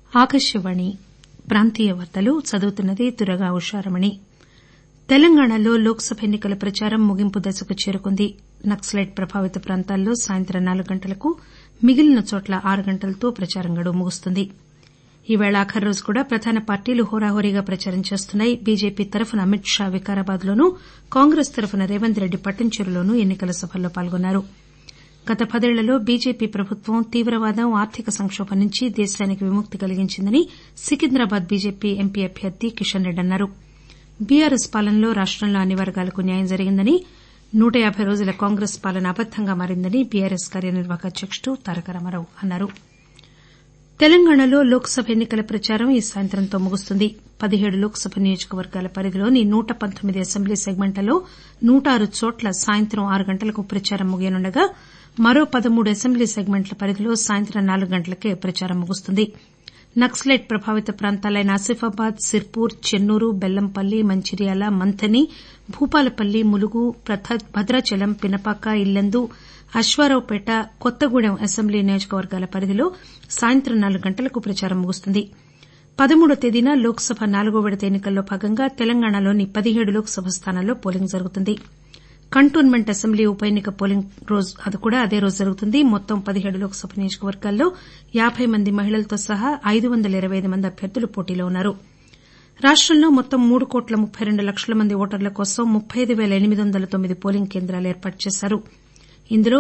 ఆకాశవాణి ప్రాంతీయ వార్తలు చదువుతున్నది దుర్గా ఉషారమణి. తెలంగాణలో లోక్సభ ఎన్నికల ప్రచారం ముగింపు దశకు చేరుకుంది. నక్సలైట్ ప్రభావిత ప్రాంతాల్లో సాయంత్రం 4 గంటలకు, మిగిలిన చోట్ల 6 గంటలతో ప్రచారం గడువు ముగుస్తుంది. ఈవేళ ఆఖరు రోజు కూడా ప్రధాన పార్టీలు హోరాహోరీగా ప్రచారం చేస్తున్నాయి. బీజేపీ తరఫున అమిత్ షా వికారాబాద్ లోనూ, కాంగ్రెస్ తరఫున రేవంత్ రెడ్డి పట్టంచెరులోనూ ఎన్నికల సభల్లో పాల్గొన్నారు. గత 10 ఏళ్లలో బీజేపీ ప్రభుత్వం తీవ్రవాదం, ఆర్థిక సంకోభం నుంచి దేశానికి విముక్తి కలిగించిందని సికింద్రాబాద్ బీజేపీ ఎంపీ అభ్యర్థి కిషన్ రెడ్డి అన్నారు. బీఆర్ఎస్ పాలనలో రాష్టంలో అన్ని వర్గాలకు న్యాయం జరిగిందని, 150 రోజుల కాంగ్రెస్ పాలన అబద్దంగా మారిందని బీఆర్ఎస్ కార్యనిర్వాహక అధ్యకుడు తారక రామారావు అన్నారు. తెలంగాణలో లోక్సభ ఎన్నికల ప్రచారం ఈ సాయంత్రంతో ముగుస్తుంది. 17 లోక్సభ నియోజకవర్గాల పరిధిలోని 119 అసెంబ్లీ సెగ్మెంట్లలో 106 చోట్ల సాయంత్రం 6 గంటలకు ప్రచారం ముగియనుండగా, మరో 13 అసెంబ్లీ సెగ్మెంట్ల పరిధిలో సాయంత్రం 4 గంటలకే ప్రచారం ముగుస్తుంది. నక్సలైట్ ప్రభావిత ప్రాంతాలైన ఆసిఫాబాద్, సిర్పూర్, చెన్నూరు, బెల్లంపల్లి, మంచిర్యాల, మంథని, భూపాలపల్లి, ములుగు, భద్రాచలం, పినపాక, ఇల్లందు, అశ్వారావుపేట, కొత్తగూడెం అసెంబ్లీ నియోజకవర్గాల పరిధిలో సాయంత్రం 4 గంటలకు ప్రచారం ముగుస్తుంది. 13వ తేదీన లోక్సభ 4వ విడత ఎన్నికల్లో భాగంగా తెలంగాణలోని 17 లోక్సభ స్థానాల్లో పోలింగ్ జరుగుతుంది. కంటోన్మెంట్ అసెంబ్లీ ఉప ఎన్నిక పోలింగ్ కూడా అదే రోజు జరుగుతుంది. మొత్తం 17 లోక్సభ నియోజకవర్గాల్లో 50 మంది మహిళలతో సహా 525 మంది అభ్యర్థులు పోటీలో ఉన్నారు. రాష్టంలో మొత్తం 3,32,00,000 మంది ఓటర్ల కోసం 35,809 పోలింగ్ కేంద్రాలు ఏర్పాటు చేశారు. ఇందులో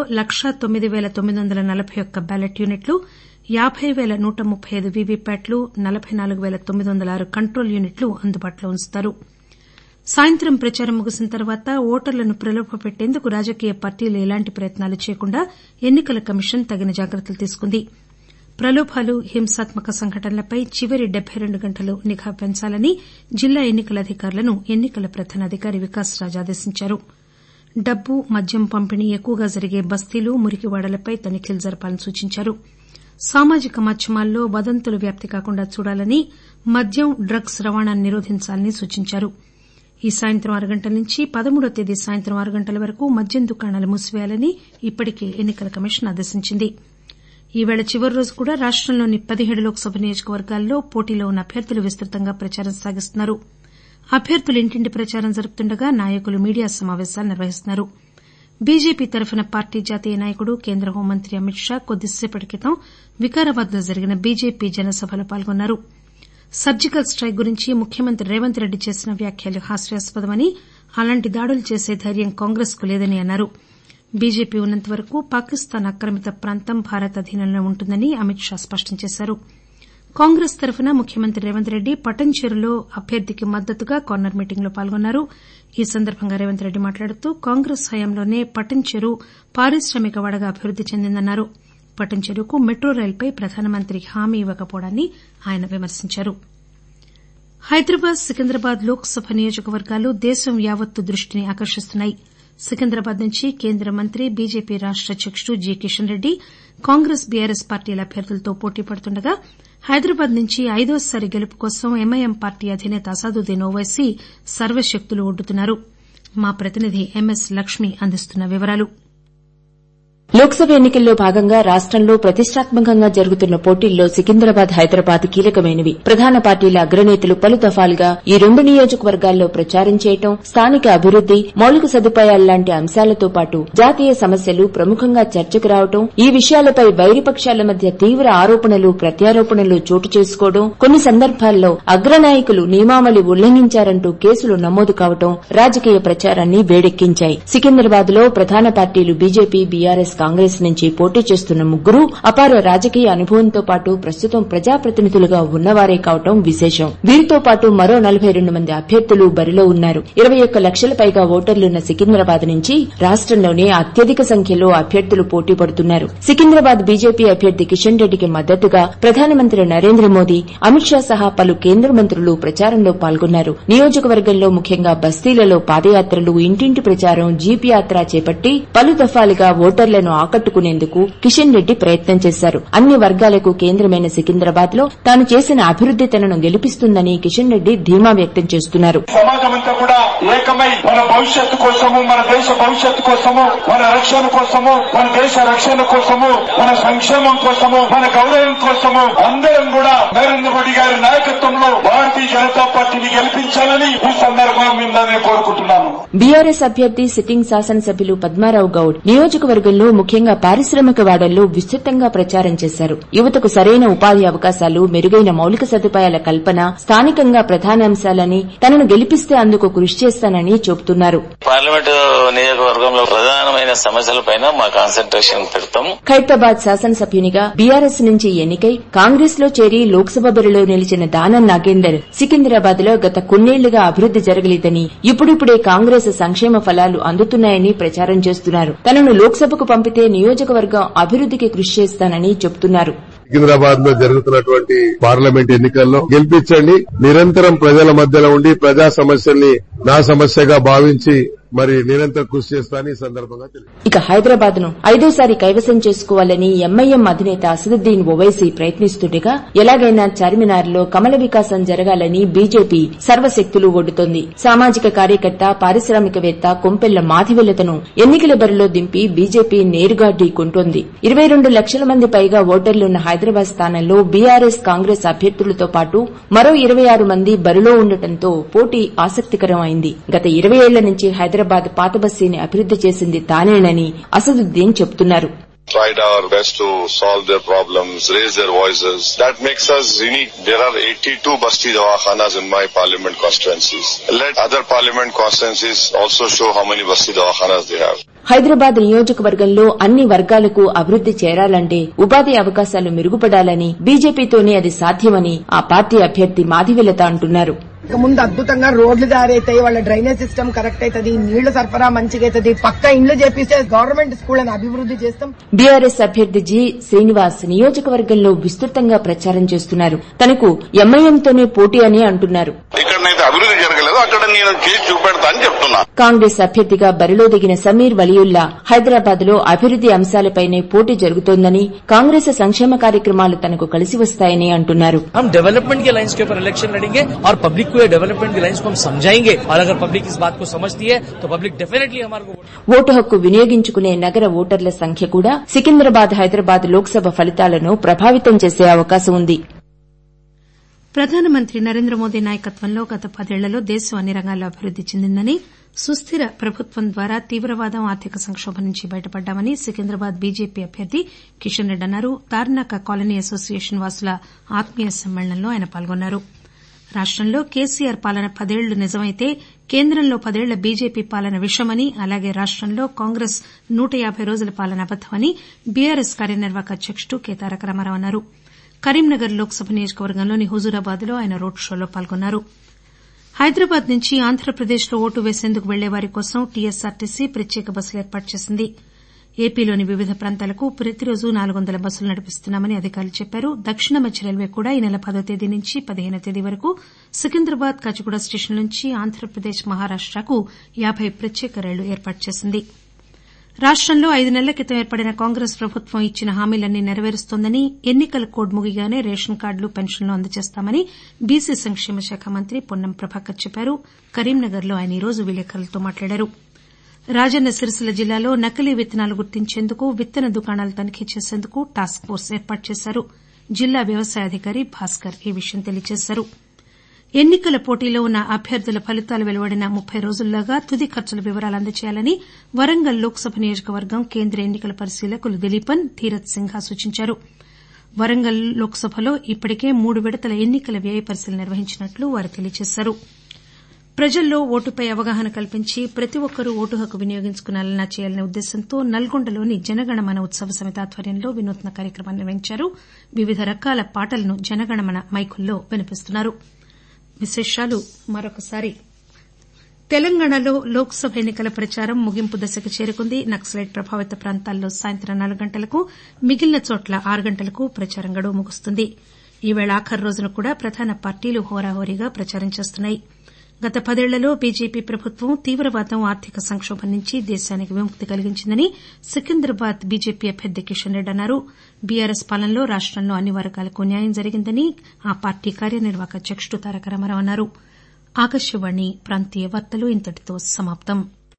1,09,941 బ్యాలెట్ యూనిట్లు, 50,135 వీవీప్యాట్లు, 44,906 కంట్రోల్ యూనిట్లు అందుబాటులో ఉంచుతారు. సాయంత్రం ప్రచారం ముగిసిన తర్వాత ఓటర్లను ప్రలోభపెట్టేందుకు రాజకీయ పార్టీలు ఎలాంటి ప్రయత్నాలు చేయకుండా ఎన్నికల కమిషన్ తగిన జాగ్రత్తలు తీసుకుంది. ప్రలోభాలు, హింసాత్మక సంఘటనలపై చివరి 72 గంటలు నిఘా పెంచాలని జిల్లా ఎన్నికల అధికారులను ఎన్నికల ప్రధానాధికారి వికాస్ రాజ్ ఆదేశించారు. డబ్బు, మద్యం పంపిణీ ఎక్కువగా జరిగే బస్తీలు, మురికివాడలపై తనిఖీలు జరపాలని సూచించారు. సామాజిక మాధ్యమాల్లో వదంతులు వ్యాప్తి కాకుండా చూడాలని, మద్యం, డ్రగ్స్ రవాణాను నిరోధించాలని సూచించారు. ఈ సాయంత్రం 6 గంటల నుంచి 13వ తేదీ సాయంత్రం 6 గంటల వరకు మద్యం దుకాణాలు మూసివేయాలని ఇప్పటికే ఎన్నికల కమిషన్ ఆదేశించింది. ఈవేళ చివరి రోజు కూడా రాష్టంలోని 17 లోక్సభ నియోజకవర్గాల్లో పోటీలో ఉన్న అభ్యర్థులు విస్తృతంగా ప్రచారం సాగిస్తున్నారు. అభ్యర్థులు ఇంటింటి ప్రచారం జరుపుతుండగా నాయకులు మీడియా సమావేశాలు నిర్వహిస్తున్నారు. బీజేపీ తరఫున పార్టీ జాతీయ నాయకుడు, కేంద్ర హోంమంత్రి అమిత్ షా కొద్దిసేపటి క్రితం వికారాబాద్ లో జరిగిన బీజేపీ జనసభలో పాల్గొన్నారు. సర్జికల్ స్టైక్ గురించి ముఖ్యమంత్రి రేవంత్ రెడ్డి చేసిన వ్యాఖ్యలు హాస్యాస్పదమని, అలాంటి దాడులు చేసే ధైర్యం కాంగ్రెస్ కు లేదని అన్నారు. బీజేపీ ఉన్నంతవరకు పాకిస్తాన్ ఆక్రమిత ప్రాంతం భారత్ అధీనంలో ఉంటుందని అమిత్ షా స్పష్టం చేశారు. కాంగ్రెస్ తరఫున ముఖ్యమంత్రి రేవంత్ రెడ్డి పటంచెరులో అభ్యర్థికి మద్దతుగా కార్నర్ మీటింగ్ లో పాల్గొన్నారు. ఈ సందర్భంగా రేవంత్ రెడ్డి మాట్లాడుతూ కాంగ్రెస్ హయాంలోనే పటంచెరు పారిశ్రామిక వాడగా అభివృద్ది చెందిందన్నారు. పటంచెరుకు మెట్రో రైలుపై ప్రధానమంత్రి హామీ ఇవ్వకపోవడాన్ని ఆయన విమర్శించారు. హైదరాబాద్, సికింద్రాబాద్ లోక్సభ నియోజకవర్గాలు దేశం యావత్తు దృష్టిని ఆకర్షిస్తున్నాయి. సికింద్రాబాద్ నుంచి కేంద్ర మంత్రి, బీజేపీ రాష్ట అధ్యకుడు జి కిషన్ రెడ్డి కాంగ్రెస్, బీఆర్ఎస్ పార్టీల అభ్యర్థులతో పోటీ పడుతుండగా, హైదరాబాద్ నుంచి 5వసారి గెలుపు కోసం ఎంఐఎం పార్టీ అధినేత అసదుద్దీన్ ఓవైసీ సర్వశక్తులు ఒడ్డుతున్నారు. మా ప్రతినిధి ఎంఎస్ లక్ష్మి అందిస్తున్న వివరాలు. లోక్సభ ఎన్నికల్లో భాగంగా రాష్టంలో ప్రతిష్టాత్మకంగా జరుగుతున్న పోటీల్లో సికింద్రాబాద్, హైదరాబాద్ కీలకమైనవి. ప్రధాన పార్టీల అగ్రనేతలు పలు దఫాలుగా ఈ 2 నియోజకవర్గాల్లో ప్రచారం చేయడం, స్థానిక అభివృద్ది, మౌలిక సదుపాయాల్లాంటి అంశాలతో పాటు జాతీయ సమస్యలు ప్రముఖంగా చర్చకు రావడం, ఈ విషయాలపై వైరిపక్షాల మధ్య తీవ్ర ఆరోపణలు, ప్రత్యారోపణలు చోటు చేసుకోవడం, కొన్ని సందర్భాల్లో అగ్రనాయకులు నియమావళి ఉల్లంఘించారంటూ కేసులు నమోదు కావడం రాజకీయ ప్రచారాన్ని వేడెక్కించాయి. సికింద్రాబాద్ లో ప్రధాన పార్టీలు బీజేపీ, బీఆర్ఎస్, కాంగ్రెస్ నుంచి పోటీ చేస్తున్న ముగ్గురు అపార రాజకీయ అనుభవంతో పాటు ప్రస్తుతం ప్రజాప్రతినిధులుగా ఉన్నవారే కావడం విశేషం. వీరితో పాటు మరో 42 మంది అభ్యర్థులు బరిలో ఉన్నారు. 21 లక్షల పైగా ఓటర్లున్న సికింద్రాబాద్ నుంచి రాష్టంలోనే అత్యధిక సంఖ్యలో అభ్యర్థులు పోటీ పడుతున్నారు. సికింద్రాబాద్ బీజేపీ అభ్యర్థి కిషన్ రెడ్డికి మద్దతుగా ప్రధానమంత్రి నరేంద్ర మోదీ, అమిత్ షా సహా పలు కేంద్ర మంత్రులు ప్రచారంలో పాల్గొన్నారు. నియోజకవర్గంలో ముఖ్యంగా బస్తీలలో పాదయాత్రలు, ఇంటింటి ప్రచారం, జీప్ యాత్ర చేపట్టి పలు దఫాలుగా ఓటర్లను ఆకట్టుకునేందుకు కిషన్ రెడ్డి ప్రయత్నం చేశారు. అన్ని వర్గాలకు కేంద్రమైన సికింద్రాబాద్ లో తాను చేసిన అభివృద్ది తనను గెలిపిస్తుందని కిషన్ రెడ్డి ధీమా వ్యక్తం చేస్తున్నారు. సమాజమంతా కూడా ఏకమై మన భవిష్యత్తు కోసము, మన దేశ భవిష్యత్తు కోసము, మన రక్షణ కోసము, మన దేశ రక్షణ కోసము, మన సంక్షేమం కోసము, మన గౌరవం కోసము అందరం కూడా నరేంద్ర మోడీ గారి నాయకత్వంలో భారతీయ జనతా పార్టీని గెలిపించాలని ఈ సందర్భం మీద నేను కోరుకుంటున్నాను. బీఆర్ఎస్ అభ్యర్థి సిట్టింగ్ శాసనసభ్యులు పద్మారావు గౌడ్ నియోజకవర్గంలో ముఖ్యంగా పారిశ్రామిక వాడల్లో విస్తృతంగా ప్రచారం చేశారు. యువతకు సరైన ఉపాధి అవకాశాలు, మెరుగైన మౌలిక సదుపాయాల కల్పన స్థానికంగా ప్రధాన అంశాలని, తనను గెలిపిస్తే అందుకు కృషి చేస్తానని చెబుతున్నారు. పార్లమెంటు నియోజకవర్గంలో ప్రధానమైన సమస్యలపైన మా కాన్సంట్రేషన్ పెడతాం. ఖైరతాబాద్ శాసనసభ్యునిగా బీఆర్ఎస్ నుంచి ఎన్నికై కాంగ్రెస్ లో చేరి లోక్సభ బరిలో నిలిచిన దానం నాగేందర్ సికింద్రాబాద్ లో గత కొన్నేళ్లుగా అభివృద్ది జరగలేదని, ఇప్పుడిప్పుడే కాంగ్రెస్ సంక్షేమ ఫలాలు అందుతున్నాయని ప్రచారం చేస్తున్నారు. తనను లోక్సభకు పంపితే నియోజకవర్గం అభివృద్దికి కృషి చేస్తానని చెబుతున్నారు. సికింద్రాబాద్ లో జరుగుతున్నటువంటి పార్లమెంట్ ఎన్నికల్లో గెలిపించండి. నిరంతరం ప్రజల మధ్యలో ఉండి ప్రజా సమస్యల్ని నా సమస్యగా భావించి మరి నిరంతరం కృషి చేస్తానని సందర్భంగా తెలియదు. ఇక హైదరాబాద్ ను ఐదోసారి కైవసం చేసుకోవాలని ఎంఐఎం అధినేత అసదుద్దీన్ ఓవైసీ ప్రయత్నిస్తుండగా ఎలాగైనా చార్మినార్ లో కమల వికాసం జరగాలని బీజేపీ సర్వశక్తులు ఒడ్డుతోంది. సామాజిక కార్యకర్త, పారిశ్రామికవేత్త కొంపెళ్ల మాధవిలతను ఎన్నికల బరిలో దింపి బీజేపీ నేరుగా ఢీకొంటోంది. 22 లక్షల మంది పైగా ఓటర్లున్న హైదరాబాద్ స్థానంలో బీఆర్ఎస్, కాంగ్రెస్ అభ్యర్థులతో పాటు మరో 26 మంది బరిలో ఉండటంతో పోటీ ఆసక్తికరం అయింది. గత 20 ఏళ్ల నుంచి హైదరాబాద్ పాత బస్తీని అభివృద్ది చేసింది తానేనని అసదుద్దీన్ చెబుతున్నారు. Tried our best to solve their problems, raise their voices. That makes us unique. There are 82 Basti Dawakhanas in my parliament constituencies. Let other parliament constituencies also show how many Basti Dawakhanas they have. Hyderabad నియోజకవర్గంలో అన్ని వర్గాలకు అభివృద్ది చేరాలంటే ఉపాధి అవకాశాలు మెరుగుపడాలని, బీజేపీతోనే అది సాధ్యమని ఆ పార్టీ అభ్యర్థి మాధవిలత అంటున్నారు. ముందు అద్భుతంగా రోడ్లు తయారైతాయి, వాళ్ళ డ్రైనేజ్ సిస్టమ్ కరెక్ట్ అవుతుంది, నీళ్లు సరఫరా మంచిగా అవుతుంది, పక్క ఇండ్లు చేపిస్తే గవర్నమెంట్ స్కూళ్లను అభివృద్ది చేస్తాం. బీఆర్ఎస్ అభ్యర్థి జి శ్రీనివాస్ నియోజకవర్గంలో విస్తృతంగా ప్రచారం చేస్తున్నారు. తనకు ఎంఐఎంతోనే పోటీ అని అంటున్నారు. ఇక్కడనైతే అభివృద్ధి జరగలేదు, అక్కడ నేను చేసి చూపెడతా అని చెప్తున్నా. కాంగ్రెస్ అభ్యర్థిగా బరిలో దిగిన సమీర్ వలియుల్లా హైదరాబాద్ లో అభివృద్ది అంశాలపైనే పోటీ జరుగుతోందని, కాంగ్రెస్ సంక్షేమ కార్యక్రమాలు తనకు కలిసి వస్తాయని అంటున్నారు. डेवलपमेंट के लाइन्स के ऊपर इलेक्शन लड़ेंगे और पब्लिक को ये डेवलपमेंट के लाइन्स को हम समझाएंगे और अगर पब्लिक इस बात को समझती है तो पब्लिक डेफिनेटली हमारे को ఓటు హక్కు వినియోగించుకునే నగర ఓటర్ల సంఖ్య కూడా సికింద్రాబాద్, హైదరాబాద్ లోక్సభ ఫలితాలను ప్రభావితం చేసే అవకాశం ఉంది. ప్రధానమంత్రి నరేంద్ర మోదీ నాయకత్వంలో గత 10 ఏళ్లలో దేశం అన్ని రంగాల్లో అభివృద్ది చెందిందని, సుస్థిర ప్రభుత్వం ద్వారా తీవ్రవాదం, ఆర్థిక సంకోభం నుంచి బయటపడ్డామని సికింద్రాబాద్ బీజేపీ అభ్యర్థి కిషన్ రెడ్డి అన్నారు. తార్నాక కాలనీ అసోసియేషన్ వాసుల ఆత్మీయ సమ్మేళనంలో ఆయన పాల్గొన్నారు. రాష్టంలో కేసీఆర్ పాలన 10 ఏళ్లు నిజమైతే కేంద్రంలో 10 ఏళ్ల బీజేపీ పాలన విషమని, అలాగే రాష్టంలో కాంగ్రెస్ 150 రోజుల పాలన అబద్దమని బీఆర్ఎస్ కార్యనిర్వాహక అధ్యకుడు కె తారక రామారావు అన్నారు. కరీంనగర్ లోక్సభ నియోజకవర్గంలోని హుజూరాబాద్ లో ఆయన రోడ్ షోలో పాల్గొన్నారు. హైదరాబాద్ నుంచి ఆంధ్రప్రదేశ్ లో ఓటు వేసేందుకు వెళ్లేవారి కోసం టీఎస్ఆర్టీసీ ప్రత్యేక బస్సులు ఏర్పాటు చేసింది. ఏపీలోని వివిధ ప్రాంతాలకు ప్రతిరోజు 400 బస్సులు నడిపిస్తున్నామని అధికారులు చెప్పారు. దక్షిణ మధ్య రైల్వే కూడా ఈ నెల 10వ తేదీ నుంచి 15వ తేదీ వరకు సికింద్రాబాద్, కాచిగూడ స్టేషన్ల నుంచి ఆంధ్రప్రదేశ్, మహారాష్టకు 50 ప్రత్యేక రైళ్లు ఏర్పాటు చేసింది. రాష్టంలో 5 నెలల క్రితం ఏర్పడిన కాంగ్రెస్ ప్రభుత్వం ఇచ్చిన హామీలన్నీ నెరవేరుస్తోందని, ఎన్నికల కోడ్ ముగియగానే రేషన్ కార్డులు, పెన్షన్లు అందజేస్తామని బీసీ సంక్షేమ శాఖ మంత్రి పొన్నం ప్రభాకర్ చెప్పారు. కరీంనగర్ లో ఆయన ఈరోజు విలేకరులతో మాట్లాడారు. రాజన్న సిరిసిల్ల జిల్లాలో నకిలీ విత్తనాలు గుర్తించేందుకు, విత్తన దుకాణాలు తనిఖీ చేసేందుకు టాస్క్ ఫోర్స్ ఏర్పాటు చేశారు. జిల్లా వ్యవసాయ అధికారి భాస్కర్ ఈ విషయం తెలియజేశారు. ఎన్నికల పోటీలో ఉన్న అభ్యర్థుల ఫలితాలు వెలువడిన 30 రోజుల్లోగా తుది ఖర్చుల వివరాలు అందజేయాలని వరంగల్ లోక్సభ నియోజకవర్గం కేంద్ర ఎన్నికల పరిశీలకులు దిలీపన్, ధీరజ్ సింఘా సూచించారు. వరంగల్ లోక్సభలో ఇప్పటికే 3 విడతల ఎన్నికల వ్యయ పరిశీలన నిర్వహించినట్లు వారు తెలియజేశారు. ప్రజల్లో ఓటుపై అవగాహన కల్పించి ప్రతి ఒక్కరూ ఓటు హక్కు వినియోగించుకునేలా చేయాలనే ఉద్దేశంతో నల్గొండలోని జనగణమన ఉత్సవ సమితి ఆధ్వర్యంలో వినూత్న కార్యక్రమాన్ని నిర్వహించారు. వివిధ రకాల పాటలను జనగణమన మైకుల్లో వినిపిస్తున్నారు. విశేషాలు మరొకసారి. తెలంగాణలో లోక్సభ ఎన్నికల ప్రచారం ముగింపు దశకు చేరుకుంది. నక్సలైట్ ప్రభావిత ప్రాంతాల్లో సాయంత్రం 4 గంటలకు, మిగిలిన చోట్ల 6 గంటలకు ప్రచారం గడువు ముగుస్తుంది. ఈవేళ ఆఖరు రోజున కూడా ప్రధాన పార్టీలు హోరాహోరీగా ప్రచారం చేస్తున్నాయి. గత 10 ఏళ్లలో బీజేపీ ప్రభుత్వం తీవ్రవాదం, ఆర్థిక సంకోభం నుంచి దేశానికి విముక్తి కలిగించిందని సికింద్రాబాద్ బీజేపీ అభ్యర్థి కిషన్ రెడ్డి అన్నారు. బీఆర్ఎస్ పాలనలో రాష్టంలో అన్ని వర్గాలకు న్యాయం జరిగిందని ఆ పార్టీ కార్యనిర్వాహక అధ్యకుడు తారక రామారావు అన్నారు. ఆకాశవాణి ప్రాంతీయ వార్తలు ఇంతటితో సమాప్తం.